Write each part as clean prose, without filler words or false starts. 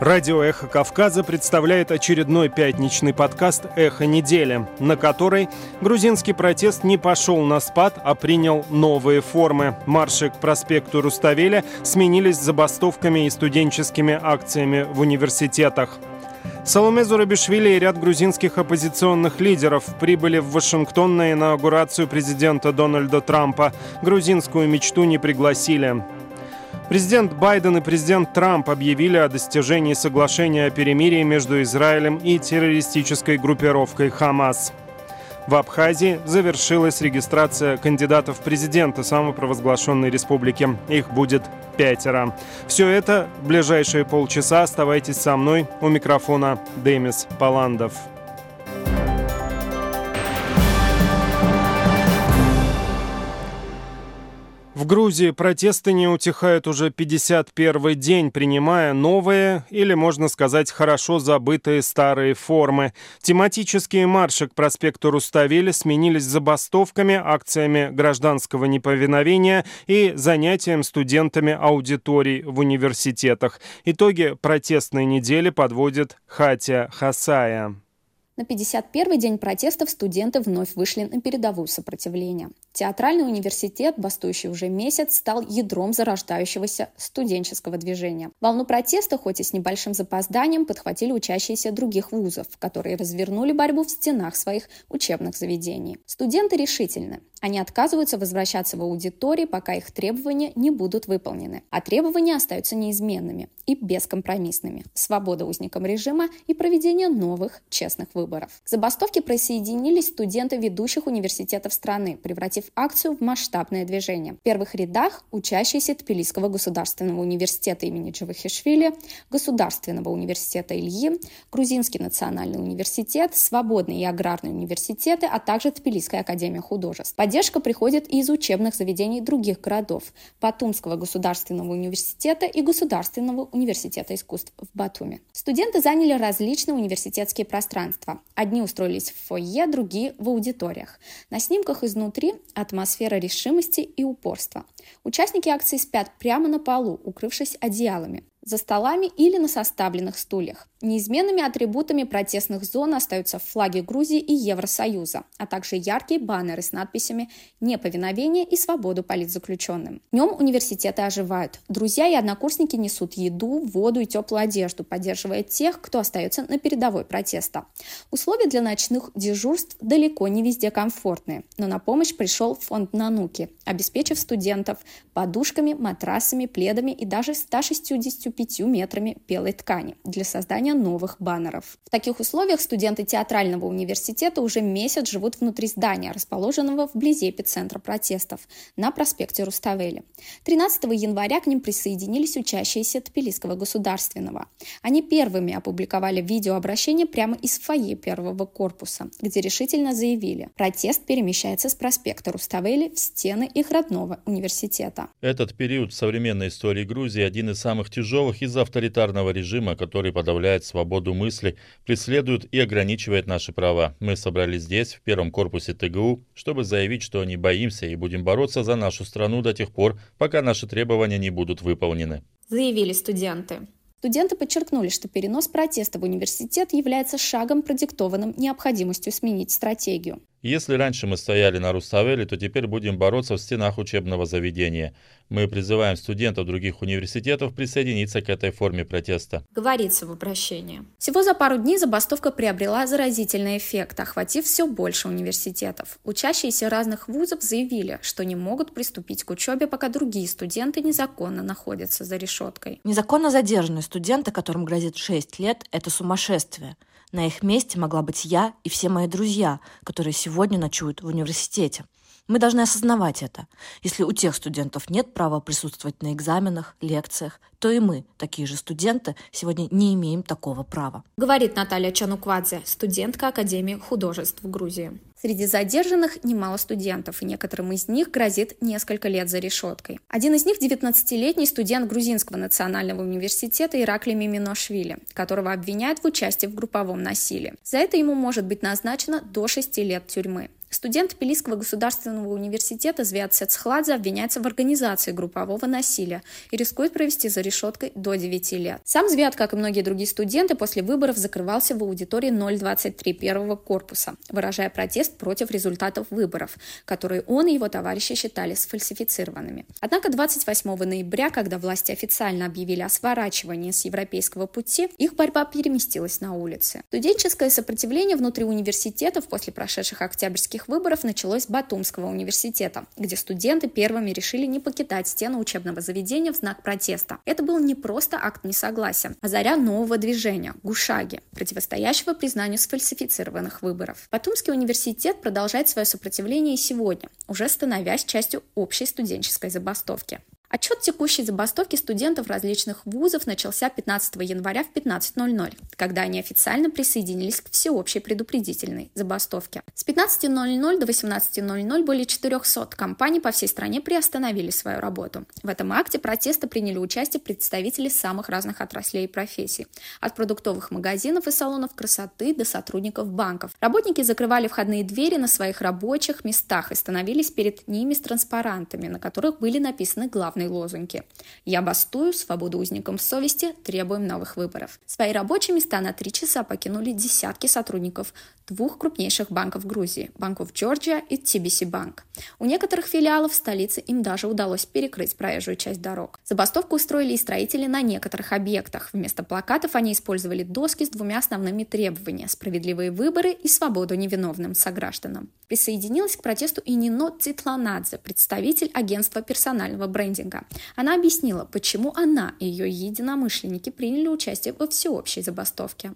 Радио «Эхо Кавказа» представляет очередной пятничный подкаст «Эхо недели», на которой грузинский протест не пошел на спад, а принял новые формы. Марши к проспекту Руставеля сменились забастовками и студенческими акциями в университетах. Саломе Зурабишвили и ряд грузинских оппозиционных лидеров прибыли в Вашингтон на инаугурацию президента Дональда Трампа. Грузинскую мечту не пригласили. Президент Байден и президент Трамп объявили о достижении соглашения о перемирии между Израилем и террористической группировкой «Хамас». В Абхазии завершилась регистрация кандидатов в президенты самопровозглашенной республики. Их будет 5. Все это в ближайшие полчаса. Оставайтесь со мной. У микрофона Демис Паландов. В Грузии протесты не утихают уже 51-й день, принимая новые, или, можно сказать, хорошо забытые старые формы. Тематические марши к проспекту Руставели сменились забастовками, акциями гражданского неповиновения и занятием студентами аудиторий в университетах. Итоги протестной недели подводит Хатия Хасая. На 51-й день протестов студенты вновь вышли на передовую сопротивления. Театральный университет, бастующий уже месяц, стал ядром зарождающегося студенческого движения. Волну протеста, хоть и с небольшим запозданием, подхватили учащиеся других вузов, которые развернули борьбу в стенах своих учебных заведений. Студенты решительны. Они отказываются возвращаться в аудитории, пока их требования не будут выполнены. А требования остаются неизменными и бескомпромиссными. Свобода узникам режима и проведение новых честных выборов. К забастовке присоединились студенты ведущих университетов страны, превратив акцию в масштабное движение. В первых рядах учащиеся Тбилисского государственного университета имени Джавахишвили, Государственного университета Ильи, Грузинский национальный университет, Свободные и аграрные университеты, а также Тбилисская академия художеств. Поддержка приходит и из учебных заведений других городов – Батумского государственного университета и Государственного университета искусств в Батуми. Студенты заняли различные университетские пространства. Одни устроились в фойе, другие – в аудиториях. На снимках изнутри атмосфера решимости и упорства. Участники акции спят прямо на полу, укрывшись одеялами, за столами или на составленных стульях. Неизменными атрибутами протестных зон остаются флаги Грузии и Евросоюза, а также яркие баннеры с надписями «Неповиновение» и «Свободу политзаключенным». Днем университеты оживают. Друзья и однокурсники несут еду, воду и теплую одежду, поддерживая тех, кто остается на передовой протеста. Условия для ночных дежурств далеко не везде комфортные, но на помощь пришел фонд «Нануки», обеспечив студентов подушками, матрасами, пледами и даже 165 метрами белой ткани для создания новых баннеров. В таких условиях студенты театрального университета уже месяц живут внутри здания, расположенного вблизи эпицентра протестов, на проспекте Руставели. 13 января к ним присоединились учащиеся Тбилисского государственного. Они первыми опубликовали видеообращение прямо из фойе первого корпуса, где решительно заявили: протест перемещается с проспекта Руставели в стены их родного университета. Этот период в современной истории Грузии один из самых тяжелых из-за авторитарного режима, который подавляет свободу мысли, преследует и ограничивает наши права. Мы собрались здесь, в первом корпусе ТГУ, чтобы заявить, что не боимся и будем бороться за нашу страну до тех пор, пока наши требования не будут выполнены. Заявили студенты. Студенты подчеркнули, что перенос протеста в университет является шагом, продиктованным необходимостью сменить стратегию. Если раньше мы стояли на Руставели, то теперь будем бороться в стенах учебного заведения. Мы призываем студентов других университетов присоединиться к этой форме протеста. Говорится в обращении. Всего за пару дней забастовка приобрела заразительный эффект, охватив все больше университетов. Учащиеся разных вузов заявили, что не могут приступить к учебе, пока другие студенты незаконно находятся за решеткой. Незаконно задержанные студенты, которым грозит 6 лет, это сумасшествие. На их месте могла быть я и все мои друзья, которые сегодня ночуют в университете. Мы должны осознавать это. Если у тех студентов нет права присутствовать на экзаменах, лекциях, то и мы, такие же студенты, сегодня не имеем такого права. Говорит Наталья Чануквадзе, студентка Академии художеств в Грузии. Среди задержанных немало студентов, и некоторым из них грозит несколько лет за решеткой. Один из них – 19-летний студент Грузинского национального университета Ираклий Миминошвили, которого обвиняют в участии в групповом насилии. За это ему может быть назначено до 6 лет тюрьмы. Студент Тбилисского государственного университета Звиат Сецхладзе обвиняется в организации группового насилия и рискует провести за решеткой до 9 лет. Сам Звиат, как и многие другие студенты, после выборов закрывался в аудитории 023 первого корпуса, выражая протест против результатов выборов, которые он и его товарищи считали сфальсифицированными. Однако 28 ноября, когда власти официально объявили о сворачивании с европейского пути, их борьба переместилась на улицы. Студенческое сопротивление внутри университетов после прошедших октябрьских выборов началось с Батумского университета, где студенты первыми решили не покидать стены учебного заведения в знак протеста. Это был не просто акт несогласия, а заря нового движения – Гушаги, противостоящего признанию сфальсифицированных выборов. Батумский университет продолжает свое сопротивление и сегодня, уже становясь частью общей студенческой забастовки. Отчет текущей забастовки студентов различных вузов начался 15 января в 15:00, когда они официально присоединились к всеобщей предупредительной забастовке. С 15:00 до 18:00 более 400 компаний по всей стране приостановили свою работу. В этом акте протеста приняли участие представители самых разных отраслей и профессий, от продуктовых магазинов и салонов красоты до сотрудников банков. Работники закрывали входные двери на своих рабочих местах и становились перед ними с транспарантами, на которых были написаны главные лозунги: «Я бастую, свободу узникам совести, требуем новых выборов». Свои рабочие места на 3 часа покинули десятки сотрудников 2 крупнейших банков Грузии – Bank of Georgia и TBC Bank. У некоторых филиалов в столице им даже удалось перекрыть проезжую часть дорог. Забастовку устроили и строители на некоторых объектах. Вместо плакатов они использовали доски с 2 основными требованиями – справедливые выборы и свободу невиновным согражданам. Присоединилась к протесту и Нино Цитланадзе, представитель агентства персонального брендинга. Она объяснила, почему она и ее единомышленники приняли участие во всеобщей забастовке.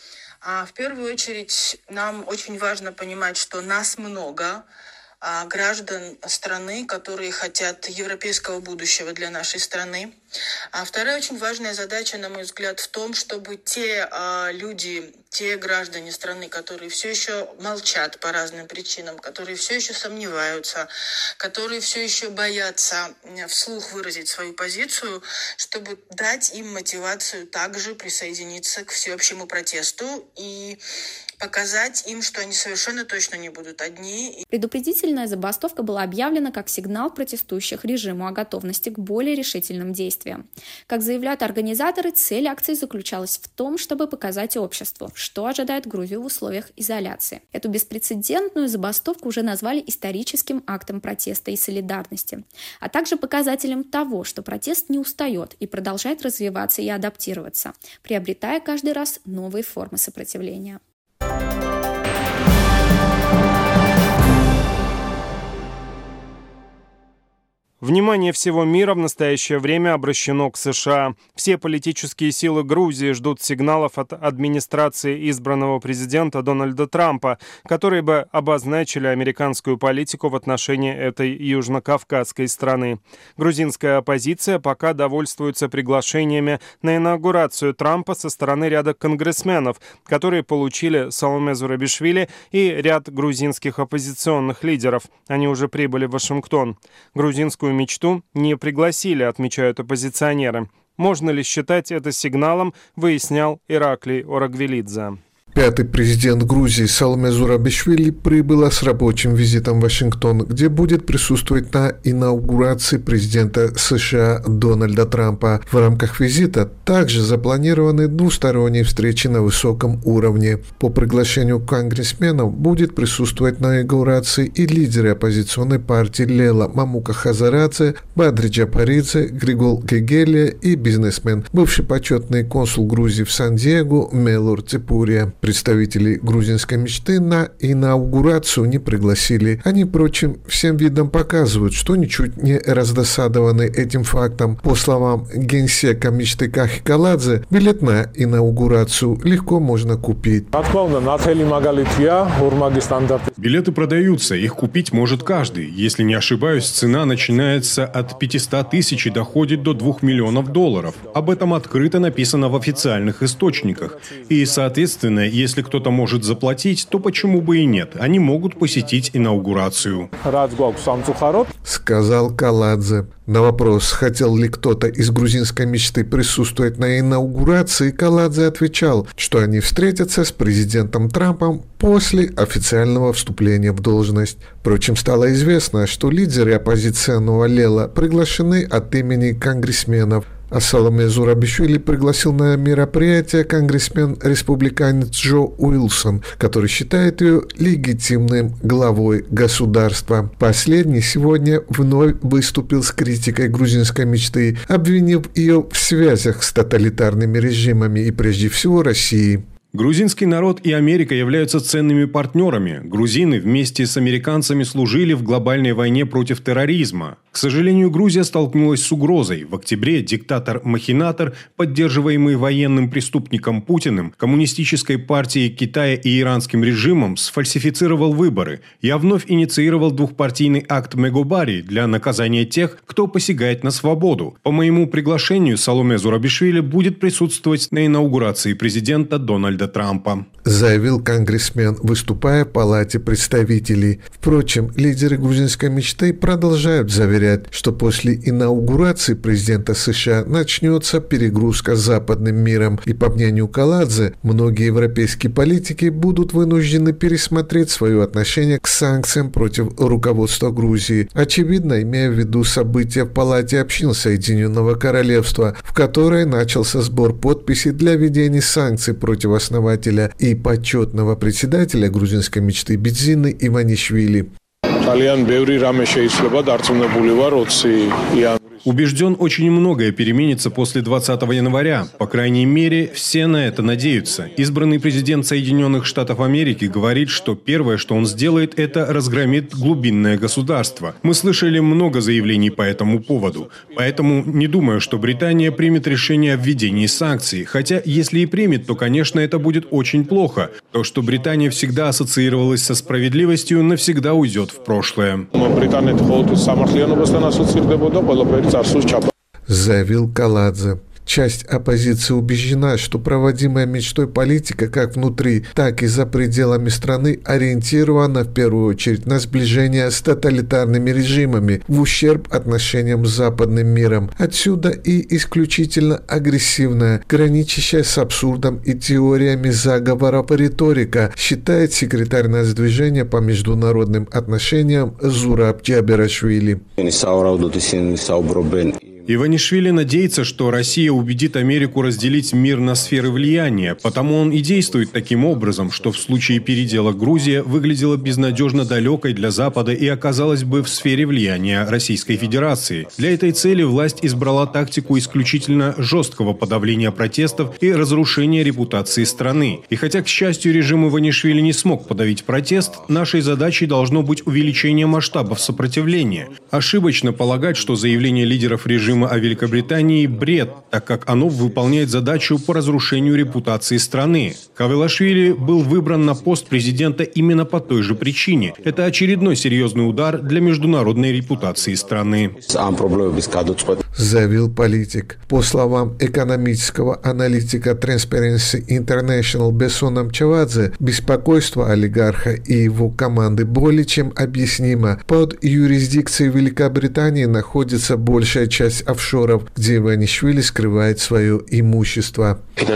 В первую очередь нам очень важно понимать, что нас много, граждан страны, которые хотят европейского будущего для нашей страны. А вторая очень важная задача, на мой взгляд, в том, чтобы те люди, те граждане страны, которые все еще молчат по разным причинам, которые все еще сомневаются, которые все еще боятся вслух выразить свою позицию, чтобы дать им мотивацию также присоединиться к всеобщему протесту и показать им, что они совершенно точно не будут одни. Предупредительная забастовка была объявлена как сигнал протестующих режиму о готовности к более решительным действиям. Как заявляют организаторы, цель акции заключалась в том, чтобы показать обществу, что ожидает Грузию в условиях изоляции. Эту беспрецедентную забастовку уже назвали историческим актом протеста и солидарности, а также показателем того, что протест не устает и продолжает развиваться и адаптироваться, приобретая каждый раз новые формы сопротивления. Внимание всего мира в настоящее время обращено к США. Все политические силы Грузии ждут сигналов от администрации избранного президента Дональда Трампа, которые бы обозначили американскую политику в отношении этой южнокавказской страны. Грузинская оппозиция пока довольствуется приглашениями на инаугурацию Трампа со стороны ряда конгрессменов, которые получили Саломе Зурабишвили и ряд грузинских оппозиционных лидеров. Они уже прибыли в Вашингтон. Грузинскую мечту не пригласили, отмечают оппозиционеры. Можно ли считать это сигналом, выяснял Ираклий Орагвелидзе. Пятый президент Грузии Саломе Зурабишвили прибыла с рабочим визитом в Вашингтон, где будет присутствовать на инаугурации президента США Дональда Трампа. В рамках визита также запланированы двусторонние встречи на высоком уровне. По приглашению конгрессменов будет присутствовать на инаугурации и лидеры оппозиционной партии Лела Мамука Хазарадзе, Бадри Джапаридзе, Григол Гегелия и бизнесмен, бывший почетный консул Грузии в Сан-Диего Мелур Ципурия. Представителей грузинской мечты на инаугурацию не пригласили. Они, впрочем, всем видом показывают, что ничуть не раздосадованы этим фактом. По словам генсека мечты Кахи Каладзе, билет на инаугурацию легко можно купить. Билеты продаются, их купить может каждый. Если не ошибаюсь, цена начинается от 500 тысяч и доходит до $2 миллионов. Об этом открыто написано в официальных источниках. И, соответственно, если кто-то может заплатить, то почему бы и нет? Они могут посетить инаугурацию. Сказал Каладзе. На вопрос, хотел ли кто-то из грузинской мечты присутствовать на инаугурации, Каладзе отвечал, что они встретятся с президентом Трампом после официального вступления в должность. Впрочем, стало известно, что лидеры оппозиционного Лела приглашены от имени конгрессменов. А Саломе Зурабишвили пригласил на мероприятие конгрессмен-республиканец Джо Уилсон, который считает ее легитимным главой государства. Последний сегодня вновь выступил с критикой грузинской мечты, обвинив ее в связях с тоталитарными режимами и прежде всего Россией. Грузинский народ и Америка являются ценными партнерами. Грузины вместе с американцами служили в глобальной войне против терроризма. К сожалению, Грузия столкнулась с угрозой. В октябре диктатор-махинатор, поддерживаемый военным преступником Путиным, коммунистической партией Китая и иранским режимом, сфальсифицировал выборы. Я вновь инициировал двухпартийный акт Мегобари для наказания тех, кто посягает на свободу. По моему приглашению Саломе Зурабишвили будет присутствовать на инаугурации президента Дональда Трампа. Заявил конгрессмен, выступая в Палате представителей. Впрочем, лидеры грузинской мечты продолжают заверять, что после инаугурации президента США начнется перегрузка с западным миром, и, по мнению Каладзе, многие европейские политики будут вынуждены пересмотреть свое отношение к санкциям против руководства Грузии, очевидно, имея в виду события в Палате общин Соединенного Королевства, в которой начался сбор подписей для введения санкций против основателя и почетного председателя грузинской мечты Бидзины Иванишвили. Убежден, очень многое переменится после 20 января. По крайней мере, все на это надеются. Избранный президент Соединенных Штатов Америки говорит, что первое, что он сделает, это разгромит глубинное государство. Мы слышали много заявлений по этому поводу. Поэтому не думаю, что Британия примет решение о введении санкций. Хотя, если и примет, то, конечно, это будет очень плохо. То, что Британия всегда ассоциировалась со справедливостью, навсегда уйдет в прошлое. Заявил Каладзе. Часть оппозиции убеждена, что проводимая мечтой политика как внутри, так и за пределами страны ориентирована в первую очередь на сближение с тоталитарными режимами в ущерб отношениям с западным миром. Отсюда и исключительно агрессивная, граничащая с абсурдом и теориями заговоров риторика, считает секретарь нацдвижения по международным отношениям Зураб Джаберашвили. Иванишвили надеется, что Россия убедит Америку разделить мир на сферы влияния, потому он и действует таким образом, что в случае передела Грузия выглядела безнадежно далекой для Запада и оказалась бы в сфере влияния Российской Федерации. Для этой цели власть избрала тактику исключительно жесткого подавления протестов и разрушения репутации страны. И хотя, к счастью, режим Иванишвили не смог подавить протест, нашей задачей должно быть увеличение масштабов сопротивления. Ошибочно полагать, что заявление лидеров режима о Великобритании – бред, так как оно выполняет задачу по разрушению репутации страны. Кавелашвили был выбран на пост президента именно по той же причине. Это очередной серьезный удар для международной репутации страны. Заявил политик. По словам экономического аналитика Transparency International Бессона Мчавадзе, беспокойство олигарха и его команды более чем объяснимо. Под юрисдикцией Великобритании находится большая часть офшоров, где Иванишвили скрывает свое имущество.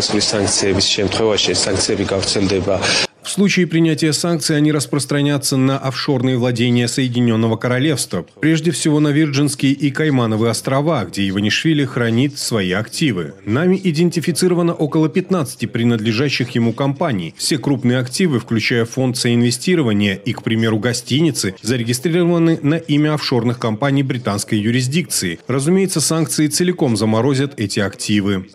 В случае принятия санкций они распространятся на офшорные владения Соединенного Королевства, прежде всего на Вирджинские и Каймановые острова, где Иванишвили хранит свои активы. Нами идентифицировано около 15 принадлежащих ему компаний. Все крупные активы, включая фонд соинвестирования и, к примеру, гостиницы, зарегистрированы на имя офшорных компаний британской юрисдикции. Разумеется, санкции целиком заморозят эти активы.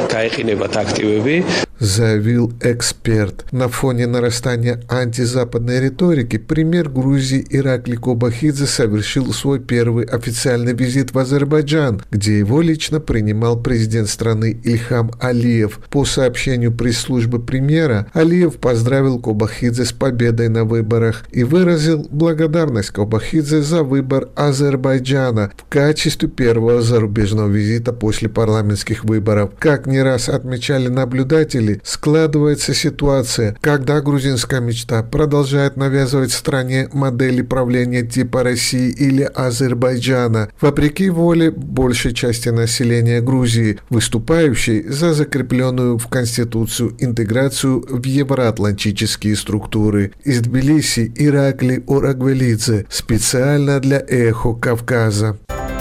Заявил эксперт. На фоне нарастания антизападной риторики премьер Грузии Иракли Кобахидзе совершил свой первый официальный визит в Азербайджан, где его лично принимал президент страны Ильхам Алиев. По сообщению пресс-службы премьера, Алиев поздравил Кобахидзе с победой на выборах и выразил благодарность Кобахидзе за выбор Азербайджана в качестве первого зарубежного визита после парламентских выборов. Как не раз отмечали наблюдатели, недели складывается ситуация, когда грузинская мечта продолжает навязывать стране модели правления типа России или Азербайджана, вопреки воле большей части населения Грузии, выступающей за закрепленную в Конституцию интеграцию в евроатлантические структуры. Из Тбилиси Иракли Орагвелидзе специально для «Эхо Кавказа».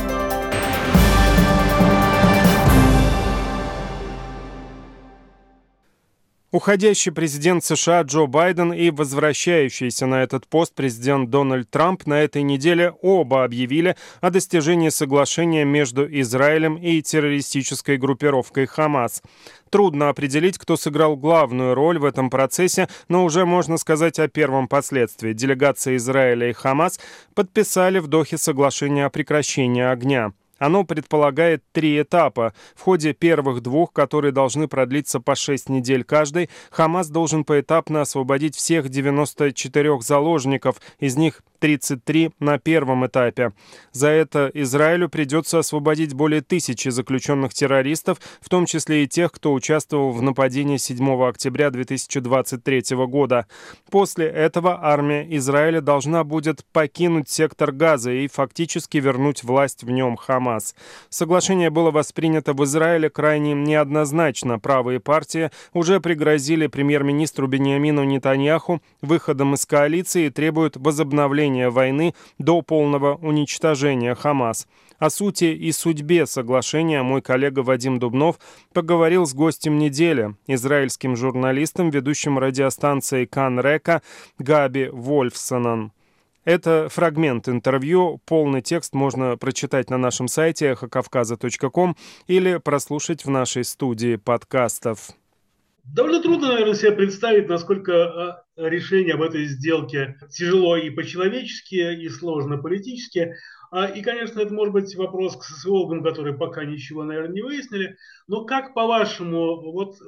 Уходящий президент США Джо Байден и возвращающийся на этот пост президент Дональд Трамп на этой неделе оба объявили о достижении соглашения между Израилем и террористической группировкой «Хамас». Трудно определить, кто сыграл главную роль в этом процессе, но уже можно сказать о первом последствии. Делегации Израиля и «Хамас» подписали в Дохе соглашение о прекращении огня. Оно предполагает 3 этапа. В ходе первых 2, которые должны продлиться по 6 недель каждый, Хамас должен поэтапно освободить всех 94 заложников, из них 33 на первом этапе. За это Израилю придется освободить более 1000 заключенных террористов, в том числе и тех, кто участвовал в нападении 7 октября 2023 года. После этого армия Израиля должна будет покинуть сектор Газа и фактически вернуть власть в нем Хамас. Соглашение было воспринято в Израиле крайне неоднозначно. Правые партии уже пригрозили премьер-министру Биньямину Нетаньяху выходом из коалиции и требуют возобновления войны до полного уничтожения Хамас. О сути и судьбе соглашения мой коллега Вадим Дубнов поговорил с гостем недели, израильским журналистом, ведущим радиостанции Кан Река Габи Вольфсонен. Это фрагмент интервью, полный текст можно прочитать на нашем сайте эхокавказа.ком или прослушать в нашей студии подкастов. Довольно трудно, наверное, себе представить, насколько решение об этой сделке тяжело и по-человечески, и сложно политически. И, конечно, это может быть вопрос к социологам, которые пока ничего, наверное, не выяснили. Но как, по-вашему,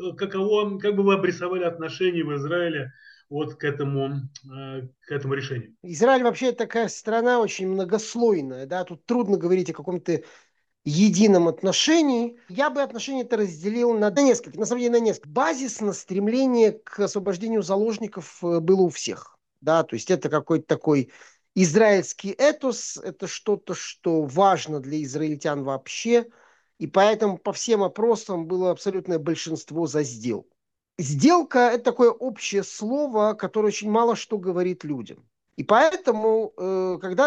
как бы вы обрисовали отношения в Израиле к этому решению? Израиль вообще такая страна очень многослойная. Да? Тут трудно говорить о каком-то едином отношении. Я бы отношение это разделил на несколько. На самом деле на несколько. Базисно стремление к освобождению заложников было у всех. Да? То есть это какой-то такой израильский этос. Это что-то, что важно для израильтян вообще. И поэтому по всем опросам было абсолютное большинство за сделку. Сделка – это такое общее слово, которое очень мало что говорит людям. И поэтому, когда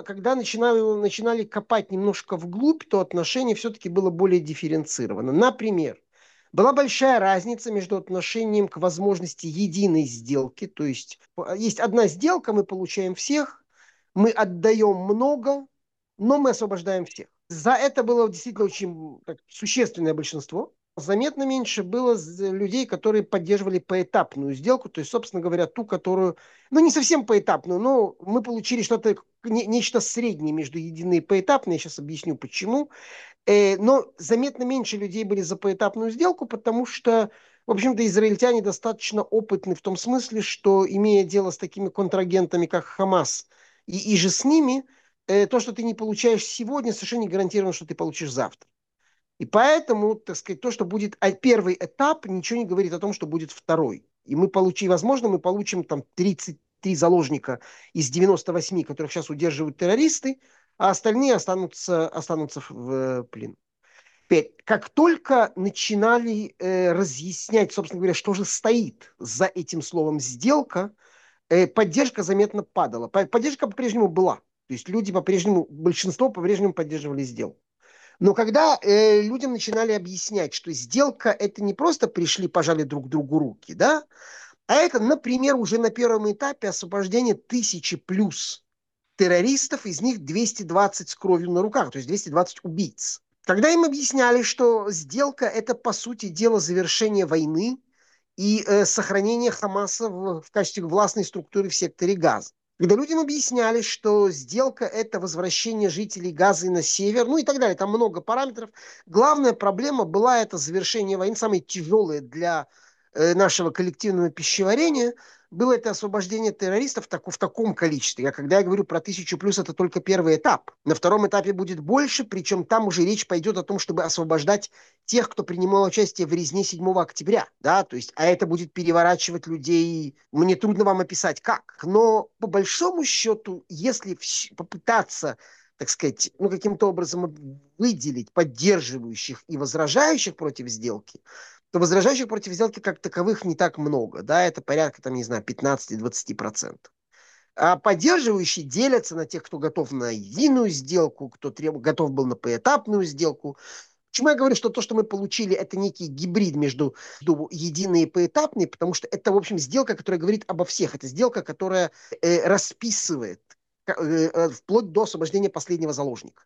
начинали копать немножко вглубь, то отношение все-таки было более дифференцировано. Например, была большая разница между отношением к возможности единой сделки. То есть одна сделка, мы получаем всех, мы отдаем много, но мы освобождаем всех. За это было действительно очень существенное большинство. Заметно меньше было людей, которые поддерживали поэтапную сделку, то есть, собственно говоря, ту, которую, не совсем поэтапную, но мы получили нечто среднее между единой и поэтапной, я сейчас объясню почему, но заметно меньше людей были за поэтапную сделку, потому что, в общем-то, израильтяне достаточно опытны в том смысле, что, имея дело с такими контрагентами, как Хамас, и же с ними, то, что ты не получаешь сегодня, совершенно не гарантировано, что ты получишь завтра. И поэтому, так сказать, то, что будет первый этап, ничего не говорит о том, что будет второй. И возможно, мы получим там 33 заложника из 98, которых сейчас удерживают террористы, а остальные останутся в плену. Как только начинали разъяснять, собственно говоря, что же стоит за этим словом «сделка», поддержка заметно падала. Поддержка по-прежнему была. То есть большинство по-прежнему поддерживали сделку. Но когда людям начинали объяснять, что сделка – это не просто пришли, пожали друг другу руки, да, а это, например, уже на первом этапе освобождение 1000 плюс террористов, из них 220 с кровью на руках, то есть 220 убийц. Когда им объясняли, что сделка – это, по сути дела, завершение войны и сохранение Хамаса в качестве властной структуры в секторе Газа. Когда людям объясняли, что сделка – это возвращение жителей Газы на север, и так далее, там много параметров. Главная проблема была это завершение войны, самое тяжелое для нашего коллективного пищеварения, было это освобождение террористов в таком количестве. Когда я говорю про 1000 плюс, это только первый этап. На втором этапе будет больше, причем там уже речь пойдет о том, чтобы освобождать тех, кто принимал участие в резне 7 октября. Да? То есть, а это будет переворачивать людей. Мне трудно вам описать как. Но по большому счету, если попытаться, так сказать, каким-то образом выделить поддерживающих и возражающих против сделки, то возражающих против сделки как таковых не так много. Да, это порядка, 15-20%. А поддерживающие делятся на тех, кто готов на единую сделку, кто готов был на поэтапную сделку. Почему я говорю, что то, что мы получили, это некий гибрид между единой и поэтапной, потому что это, в общем, сделка, которая говорит обо всех. Это сделка, которая расписывает вплоть до освобождения последнего заложника.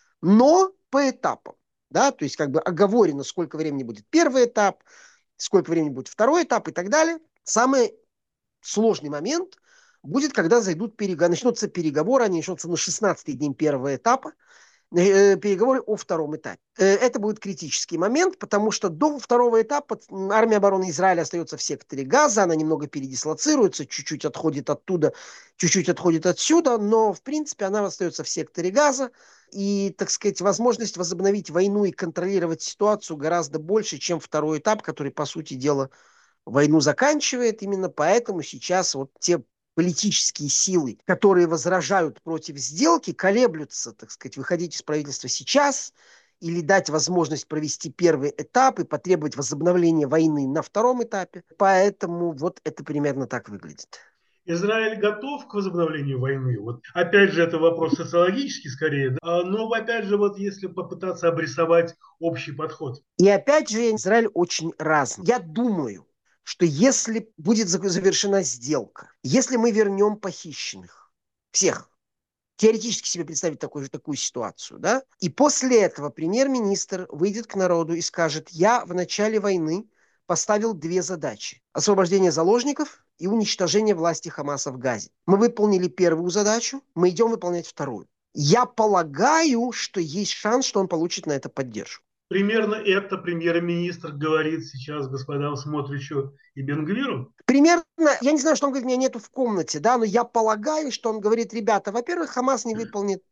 Но по этапам. Да, то есть оговорено, сколько времени будет первый этап, сколько времени будет второй этап и так далее. Самый сложный момент будет, когда начнутся переговоры, они начнутся на 16-й день первого этапа, переговоры о втором этапе. Это будет критический момент, потому что до второго этапа армия обороны Израиля остается в секторе Газа, она немного передислоцируется, чуть-чуть отходит оттуда, чуть-чуть отходит отсюда, но в принципе она остается в секторе Газа. И, так сказать, возможность возобновить войну и контролировать ситуацию гораздо больше, чем второй этап, который, по сути дела, войну заканчивает. Именно поэтому сейчас те политические силы, которые возражают против сделки, колеблются, так сказать, выходить из правительства сейчас или дать возможность провести первый этап и потребовать возобновления войны на втором этапе. Поэтому это примерно так выглядит. Израиль готов к возобновлению войны? Опять же, это вопрос социологический скорее, да? Но опять же, если попытаться обрисовать общий подход. И опять же, Израиль очень разный. Я думаю, что если будет завершена сделка, если мы вернем похищенных, всех, теоретически себе представить такую ситуацию, да, и после этого премьер-министр выйдет к народу и скажет: я в начале войны поставил 2 задачи: освобождение заложников и уничтожение власти Хамаса в Газе. Мы выполнили первую задачу, мы идем выполнять вторую. Я полагаю, что есть шанс, что он получит на это поддержку. Примерно это премьер-министр говорит сейчас господам Смотричу и Бен-Гвиру? Примерно, я не знаю, что он говорит, меня нету в комнате, да, но я полагаю, что он говорит: ребята, во-первых, Хамас не выполнит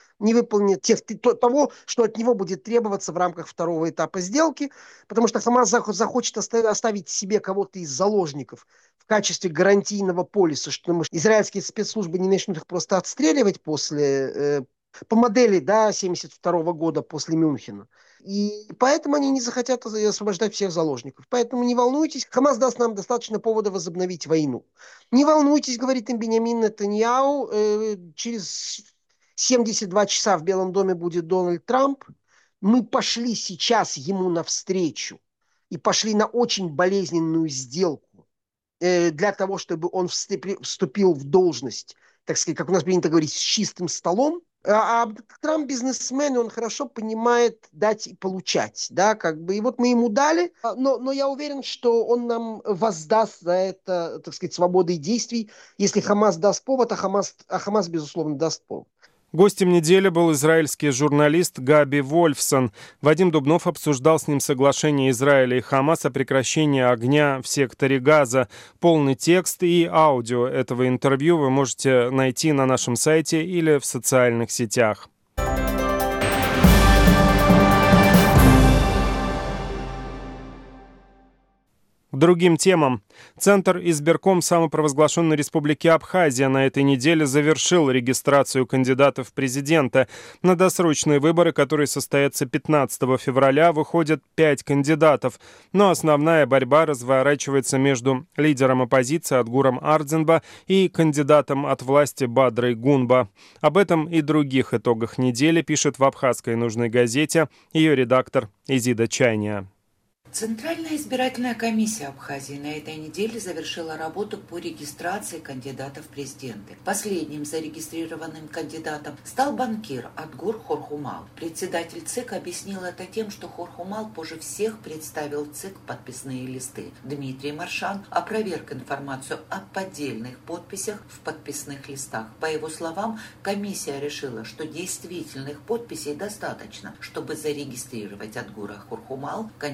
того, что от него будет требоваться в рамках второго этапа сделки, потому что Хамас захочет оставить себе кого-то из заложников в качестве гарантийного полиса, что израильские спецслужбы не начнут их просто отстреливать по модели, 1972 года после Мюнхена. И поэтому они не захотят освобождать всех заложников. Поэтому не волнуйтесь, Хамас даст нам достаточно повода возобновить войну. Не волнуйтесь, говорит им Биньямин Нетаньяху, через 72 часа в Белом доме будет Дональд Трамп. Мы пошли сейчас ему навстречу и пошли на очень болезненную сделку для того, чтобы он вступил в должность, так сказать, как у нас принято говорить, с чистым столом. А Трамп бизнесмен, он хорошо понимает дать и получать, да, и мы ему дали, но я уверен, что он нам воздаст за это, так сказать, свободой действий, если Хамас даст повод, а Хамас, безусловно, даст повод. Гостем недели был израильский журналист Габи Вольфсон. Вадим Дубнов обсуждал с ним соглашение Израиля и Хамас о прекращении огня в секторе Газа. Полный текст и аудио этого интервью вы можете найти на нашем сайте или в социальных сетях. К другим темам. Центр избирком самопровозглашенной республики Абхазия на этой неделе завершил регистрацию кандидатов в президенты. На досрочные выборы, которые состоятся 15 февраля, выходят 5 кандидатов. Но основная борьба разворачивается между лидером оппозиции Адгуром Ардзинба и кандидатом от власти Бадрой Гунба. Об этом и других итогах недели пишет в Абхазской нужной газете ее редактор Изида Чайния. Центральная избирательная комиссия Абхазии на этой неделе завершила работу по регистрации кандидатов в президенты. Последним зарегистрированным кандидатом стал банкир Адгур Хорхумал. Председатель ЦИК объяснил это тем, что Хорхумал позже всех представил ЦИК подписные листы. Дмитрий Маршан опроверг информацию о поддельных подписях в подписных листах. По его словам, комиссия решила, что действительных подписей достаточно, чтобы зарегистрировать Адгура Хорхумал кандидатом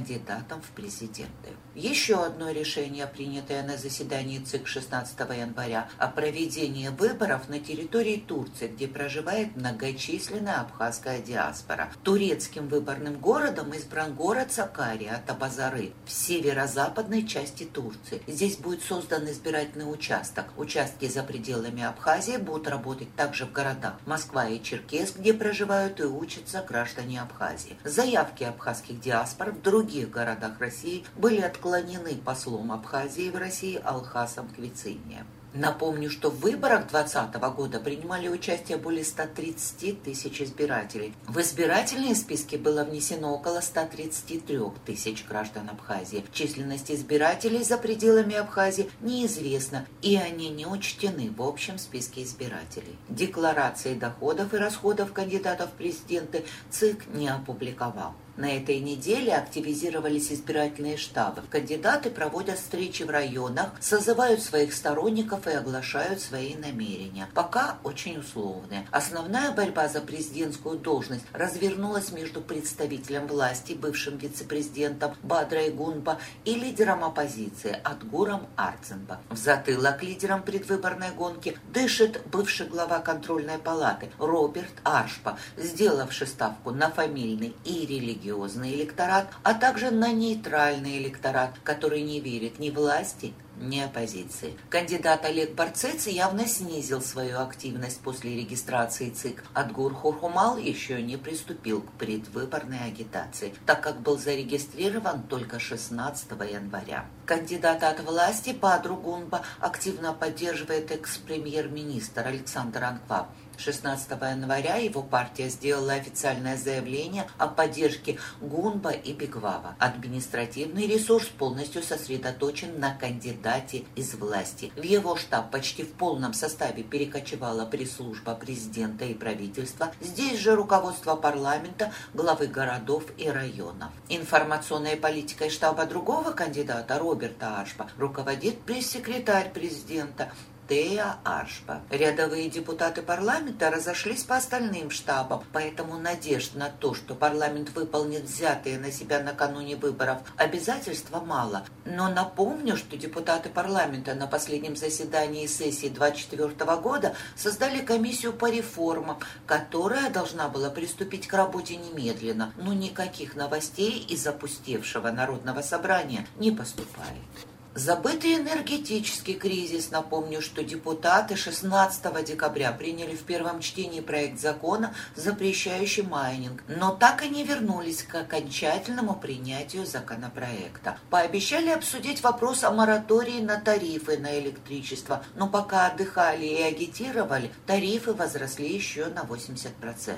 кандидатом в президенты. Еще одно решение, принятое на заседании ЦИК 16 января, о проведении выборов на территории Турции, где проживает многочисленная абхазская диаспора. Турецким выборным городом избран город Сакария Атабазары в северо-западной части Турции. Здесь будет создан избирательный участок. Участки за пределами Абхазии будут работать также в городах Москва и Черкесск, где проживают и учатся граждане Абхазии. Заявки абхазских диаспор в других городах России были отклонены послом Абхазии в России Алхасом Квицинием. Напомню, что в выборах 2020 года принимали участие более 130 тысяч избирателей. В избирательные списки было внесено около 133 тысяч граждан Абхазии. Численность избирателей за пределами Абхазии неизвестна, и они не учтены в общем списке избирателей. Декларации доходов и расходов кандидатов в президенты ЦИК не опубликовал. На этой неделе активизировались избирательные штабы. Кандидаты проводят встречи в районах, созывают своих сторонников и оглашают свои намерения. Пока очень условные. Основная борьба за президентскую должность развернулась между представителем власти, бывшим вице-президентом Бадрой Гунба, и лидером оппозиции Адгуром Арцинба. В затылок лидером предвыборной гонки дышит бывший глава контрольной палаты Роберт Аршпа, сделавший ставку на фамильный и религиозный электорат, а также на нейтральный электорат, который не верит ни власти, ни оппозиции. Кандидат Олег Барцец явно снизил свою активность после регистрации ЦИК. Адгур Хурхумал еще не приступил к предвыборной агитации, так как был зарегистрирован только 16 января. Кандидата от власти Бадру Гунба активно поддерживает экс-премьер-министр Александр Анкваб. 16 января его партия сделала официальное заявление о поддержке Гунба и Бигвава. Административный ресурс полностью сосредоточен на кандидате из власти. В его штаб почти в полном составе перекочевала пресс-служба президента и правительства. Здесь же руководство парламента, главы городов и районов. Информационной политикой штаба другого кандидата, Роберта Аршпа, руководит пресс-секретарь президента Тея Аршпа. Рядовые депутаты парламента разошлись по остальным штабам, поэтому надежд на то, что парламент выполнит взятые на себя накануне выборов обязательства, мало. Но напомню, что депутаты парламента на последнем заседании сессии 2024 года создали комиссию по реформам, которая должна была приступить к работе немедленно, но никаких новостей из опустевшего народного собрания не поступает. Забытый энергетический кризис. Напомню, что депутаты 16 декабря приняли в первом чтении проект закона, запрещающий майнинг, но так и не вернулись к окончательному принятию законопроекта. Пообещали обсудить вопрос о моратории на тарифы на электричество, но пока отдыхали и агитировали, тарифы возросли еще на 80%.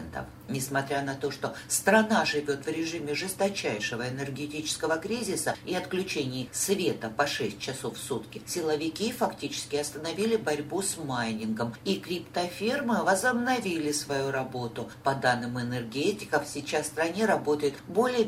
Несмотря на то, что страна живет в режиме жесточайшего энергетического кризиса и отключений света по 6 часов в сутки, силовики фактически остановили борьбу с майнингом, и криптофермы возобновили свою работу. По данным энергетиков, сейчас в стране работает более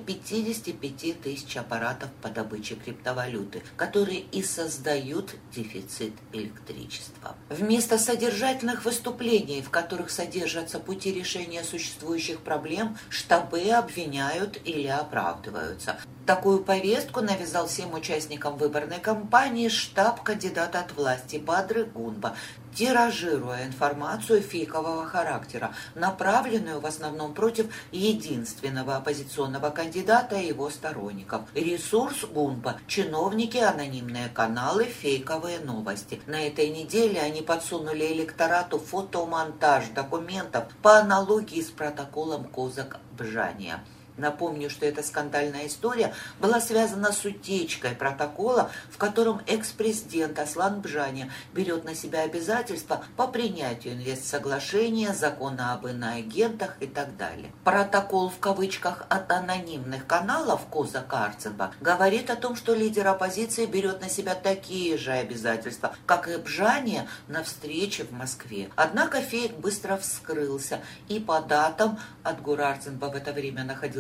55 тысяч аппаратов по добыче криптовалюты, которые и создают дефицит электричества. Вместо содержательных выступлений, в которых содержатся пути решения существующих проблем, штабы обвиняют или оправдываются. Такую повестку навязал всем участникам выборной кампании штаб кандидата от власти Бадры Гунба, тиражируя информацию фейкового характера, направленную в основном против единственного оппозиционного кандидата и его сторонников. Ресурс Гунба – чиновники, анонимные каналы, фейковые новости. На этой неделе они подсунули электорату фотомонтаж документов по аналогии с протоколом Козак-Бжания. Напомню, что эта скандальная история была связана с утечкой протокола, в котором экс-президент Аслан Бжания берет на себя обязательства по принятию инвестсоглашения, закона об иноагентах и так далее. Протокол в кавычках от анонимных каналов Козака Арцинба говорит о том, что лидер оппозиции берет на себя такие же обязательства, как и Бжания на встрече в Москве. Однако фейк быстро вскрылся, и по датам Адгур Арцинба в это время находился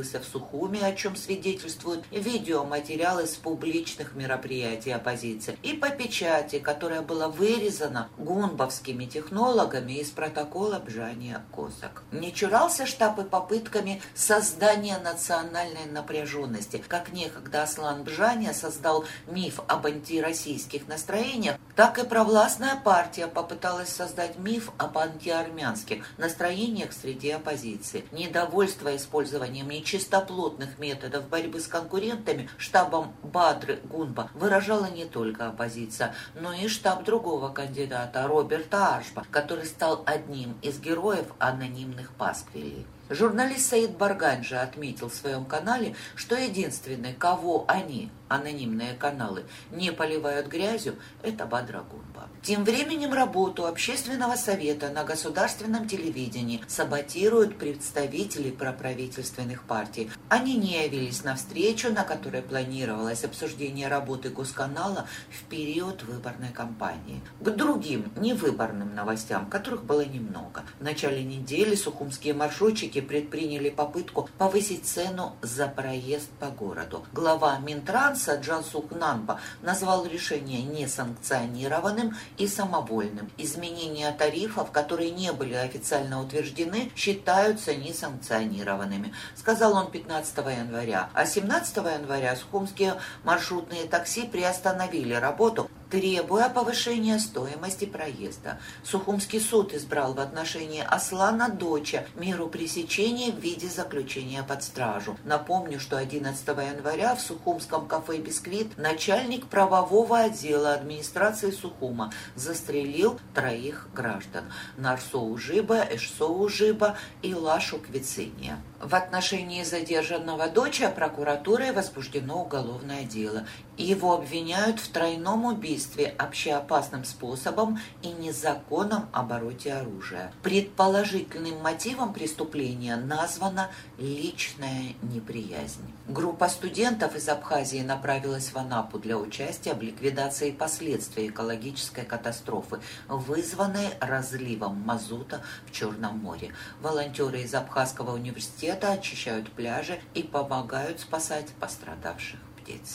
находился в Сухуми, о чем свидетельствуют видеоматериалы с публичных мероприятий оппозиции, и по печати, которая была вырезана гунбовскими технологами из протокола Бжания Косак. Не чурался штаб и попытками создания национальной напряженности. Как некогда Аслан Бжания создал миф об антироссийских настроениях, так и провластная партия попыталась создать миф об антиармянских настроениях среди оппозиции. Недовольство использованием нечистоплотных методов борьбы с конкурентами штабом Бадры Гунба выражала не только оппозиция, но и штаб другого кандидата Роберта Ашба, который стал одним из героев анонимных пасквилей. Журналист Саид Барганджи отметил в своем канале, что единственный, кого они, анонимные каналы, не поливают грязью, это Бадра Гунба. Тем временем работу Общественного совета на государственном телевидении саботируют представители проправительственных партий. Они не явились на встречу, на которой планировалось обсуждение работы Госканала в период выборной кампании. К другим невыборным новостям, которых было немного. В начале недели сухумские маршрутчики предприняли попытку повысить цену за проезд по городу. Глава Минтранса Джансук Нанба назвал решение несанкционированным и самовольным. Изменения тарифов, которые не были официально утверждены, считаются несанкционированными, сказал он 15 января. А 17 января сухумские маршрутные такси приостановили работу, требуя повышения стоимости проезда. Сухумский суд избрал в отношении Аслана Доча меру пресечения в виде заключения под стражу. Напомню, что 11 января в сухумском кафе «Бисквит» начальник правового отдела администрации Сухума застрелил 3 граждан – Нарсоу Жиба, Эшсоу Жиба и Лашу Квициния. В отношении задержанного Доча прокуратурой возбуждено уголовное дело. Его обвиняют в тройном убийстве общеопасным способом и незаконном обороте оружия. Предположительным мотивом преступления названа личная неприязнь. Группа студентов из Абхазии направилась в Анапу для участия в ликвидации последствий экологической катастрофы, вызванной разливом мазута в Черном море. Волонтеры из Абхазского университета очищают пляжи и помогают спасать пострадавших птиц.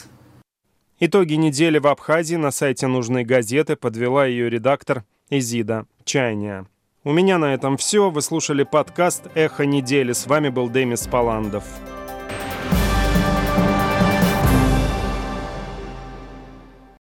Итоги недели в Абхазии на сайте нужной газеты подвела ее редактор Изида Чайния. У меня на этом все. Вы слушали подкаст «Эхо недели». С вами был Демис Паландов.